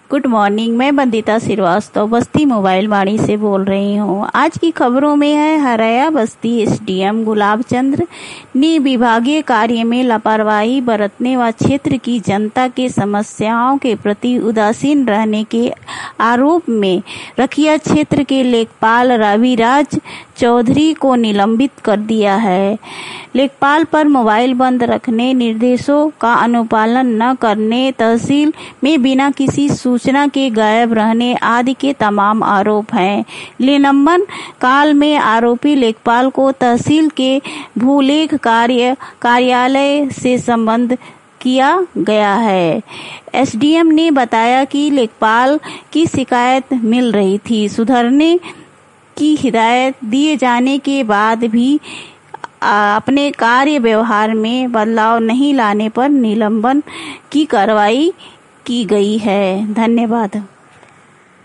Good morning. मैं बंदिता श्रीवास्तव बस्ती mobile वाणी से बोल रही हूँ। आज की खबरों में है हरया बस्ती एसडीएम गुलाब चंद्र ने विभागीय कार्य में लापरवाही बरतने व क्षेत्र की जनता के समस्याओं के प्रति उदासीन रहने के आरोप में रखिया क्षेत्र के लेखपाल रविराज चौधरी को निलंबित कर दिया है। लेखपाल पर मोबाइल बंद रखने, निर्देशों का अनुपालन न करने, तहसील में बिना किसी सूचना के गायब रहने आदि के तमाम आरोप हैं। निलंबन काल में आरोपी लेखपाल को तहसील के भूलेख कार्यालय से संबंध किया गया है। एसडीएम ने बताया कि लेखपाल की शिकायत मिल रही थी। सुधरने की हिदायत दिए जाने के बाद भी अपने कार्य व्यवहार में बदलाव नहीं लाने पर निलंबन की कार्रवाई की गई है। धन्यवाद।